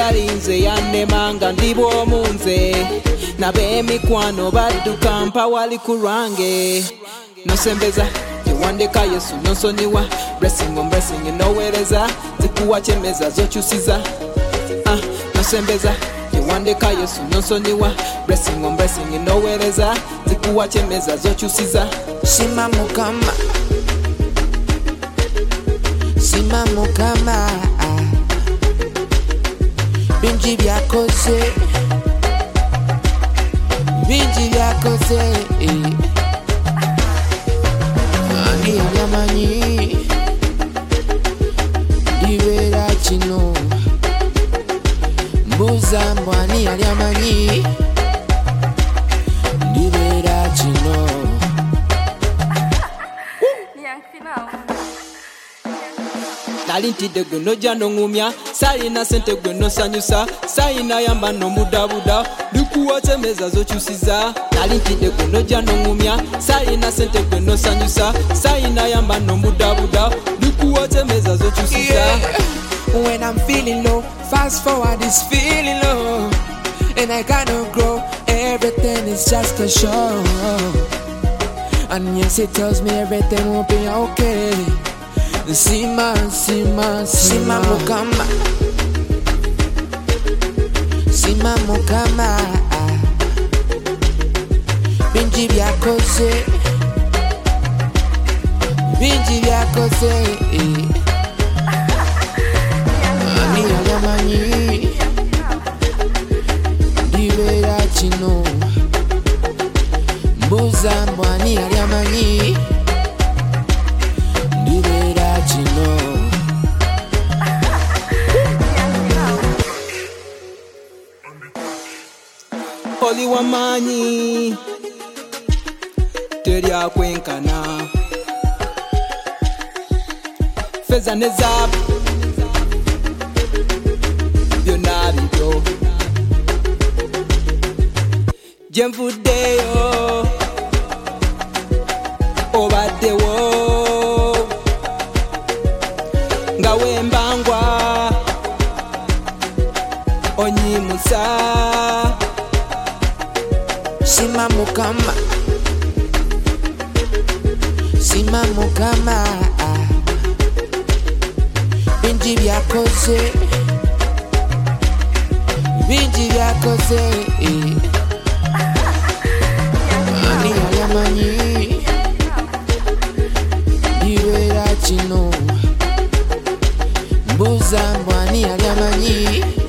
yalinze yannemanga ndi bw'omunze n'ab'emikwano badduka mpa wali ku lwange nosembeza yewandeka Yesu nonsonyiwa blessing on blessing noweereza zikuwa kyemeza zokyusiza nosembeza yewandeka Yesu nonsonyiwa blessing on blessing noweereza zikuwa kyemeza zokyusiza Shima Mukama Shima Mukama bingi byakoze ani yamanyi ndibeera kino mbuuza mbu ani yamanyi ndibeera kino nali ntidde gwe nojja nongumya sayina sente gwe nosanyusa sayina yamba nomudabuda likuwa kyemeza zokyusiza nali ntidde gwe nojja nongumya sayina sente gwe nosanyusa sayina yamba nomudabuda likuwa kyemeza zokyusiza When I'm feeling low, fast forward is feeling low, and I cannot grow, everything is just a show. And yes, it tells me everything will be okay. Sima Mukama Sima Mukama bingi byakoze ani yamanyi ndibeera kino mbuuza mbu ani yamanyi ndibeera kino oli wamanyi teryakwenkana feza ne zaabu byonna bibyo gye nvuddeyo obaddewo nga wembangwa onyimusa Shima Mukama Shima Mukama bingi byakoze ani yamanyi ndibeera kino mbuuza mbu ani yamanyi